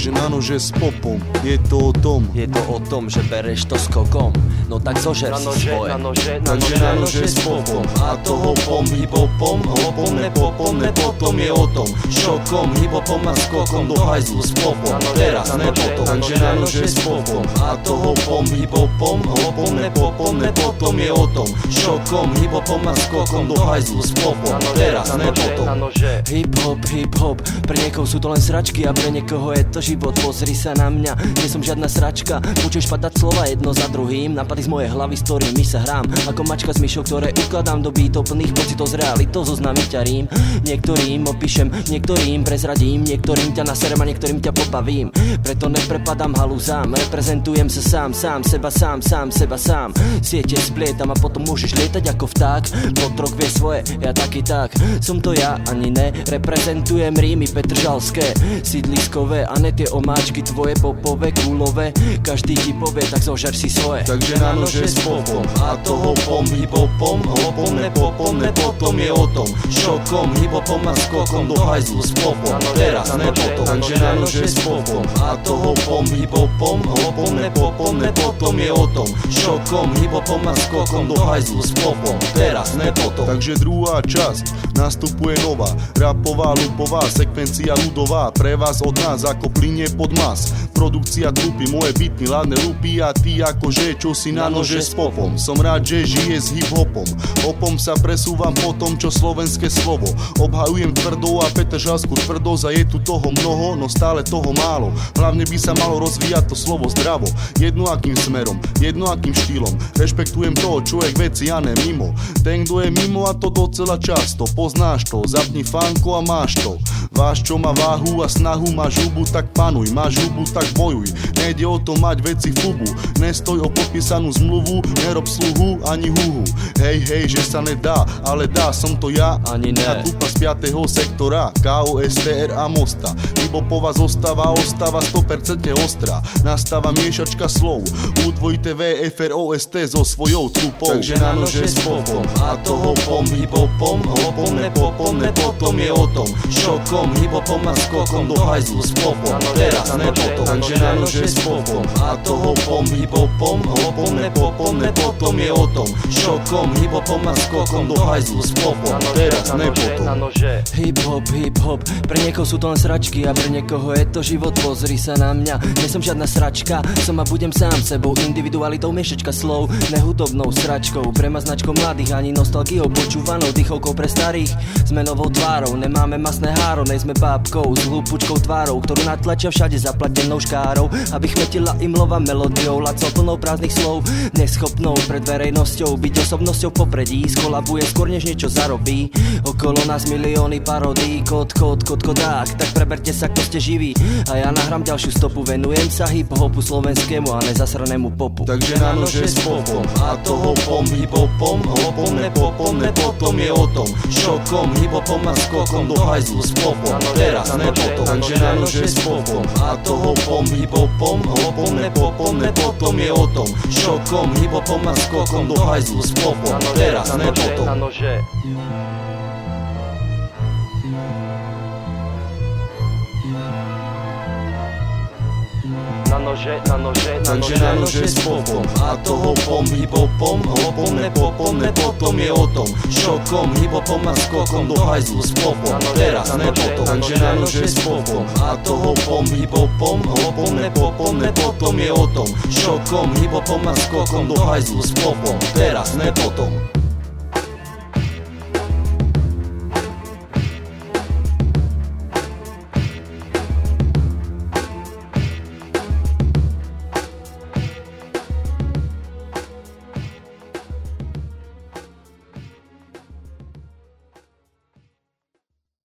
Takže na nože s popom, je to o tom. Je to o tom, že bereš to skokom. No tak zožer si svoje. Takže na nože s popom, a to hopom, hip-hopom, hopom, nepopom, nepotom je o tom. Šokom, hip-hopom a skokom do hajzlu s popom, teraz nepotom. Takže na nože s popom, a to hopom, hip-hopom, hopom, nepopom, nepotom je o tom. Šokom, hip-hopom a skokom do hajzlu s popom, teraz nepotom. Hip-hop, hip-hop, pre niekoho sú to len sračky a pre niekoho je to život. Pozri sa na mňa, nie som žiadna sračka. Počuješ padať slova jedno za druhým, napady z mojej hlavy, s ktorými sa hrám ako mačka s myšou, ktoré ukladám do beatov plných pocitov z realitou, zo známy ťarím. Niektorým opíšem, niektorým prezradím, niektorým ťa naserem a niektorým ťa pobavím. Preto neprepadám halúzám, reprezentujem sa sám, seba sám. Siete splietam a potom môžeš lietať ako vták. Potrok vie svoje, ja taký tak. Som to ja, ani ne, reprezentujem rímy petržalské, sídliskové a ne tie omáčky tvoje popové, kúlové. Každý ti povie, tak zožer si svoje. Takže na nože s popom, a to hopom, hip-hopom, hopom, nepopom, nepotom je o tom. Šokom, hip-hopom a skokom do hajzlu s popom, teraz nepotom. Takže na nože s popom, a to hopom, hip-hopom, hopom, nepopom, nepotom je o tom. Šokom, hip-hopom a skokom do hajzlu s popom, teraz nepotom. Takže druhá časť, nastupuje nová, rapová, lupová, sekvencia ľudová. Pre vás od nás ako plynie pod mas. Produkcia trupy, moje bytny, ladné lupy a ty akože čo si na nože s popom. Som rád, že žije s hip-hopom. Hopom sa presúvam po tom, čo slovenské slovo obhajujem tvrdou a petržalskú tvrdosť. A je tu toho mnoho, no stále toho málo. Hlavne by sa malo rozvíjať to slovo zdravo. Jednoakým smerom, jednoakým štýlom. Rešpektujem toho, človek veci a ne mimo. Ten, kto je mimo, a to docela často. Poznáš to, zapni fánko a máš to. Váš, čo má váhu a snahu, máš hubu, tak panuj. Máš hubu, tak bojuj. Nejde o to mať veci fubu. Nestoj o podpísanú zmluvu, nerob sluhu ani huhu. Hej, že sa nedá, ale dá, som to ja. Ani ne. Ja tupa z 5. sektora, KOSTR a Mosta. Hibopová zostava ostáva 100% ostrá. Nastáva miešačka slov, U2TV FROST so svojou trupou. Takže na nože s popom, a to hopom, hip-hopom, hopom, nepopom, nepotom je o tom. Šokom, hip-hopom a skokom do hajzlu s popom, teraz nepotom. Takže na nože s popom, a to hopom, hip-hopom, hopom, nepopom, nepotom je o tom. Šokom, hip-hopom a skokom do hajzlu s popom, teraz nepotom. Hip-hop, hip-hop, pre niekoho sú to len sračky a pre niekoho je to život. Pozri sa na mňa, nie som žiadna sračka, som a budem sám sebou, individualitou miešačka slov, nehudobnou sračkou, premaznačkou mladých, ani nostalgiou počúvanou dýchovkou pre starých. Sme novou tvárou, nemáme masné háro, nejsme bábkou s hlúpučkou tvárou, ktorú natlačia všade zaplatenou škárou, aby chmetila im lova melódiou, lacou plnou prázdnych slov, neschopnou pred verejnosťou byť osobnosťou v popredí, skolabuje skôr než niečo zarobí. Okolo nás milióny parodí, kodák, tak preberte sa, kto ste živí. A ja nahrám ďalšiu stopu, venujem sa hip-hopu slovenskému a nezasranému popu. Takže na nože s popom, a to hopom, hip-hopom, hopom, nepopom, nepotom je o tom. Šokom, hip-hopom a skokom do hajzlu s popom, teraz nepotom. Takže na nože s popom, a to hopom, hip-hopom, hopom, nepopom, nepotom je o tom. Šokom, hip-hopom a skokom do hajzlu s popom, teraz nepotom. Takže na nože s popom, a to hopom, hip-hopom, hopom, nepopom, nepotom je o tom. Šokom, hip-hopom a skokom do hajzlu s popom, teraz nepotom. Takže na nože s popom, a to hopom, hip-hopom, hopom, nepopom, nepotom je o tom. Šokom, hip-hopom a skokom do hajzlu s popom, teraz nepotom.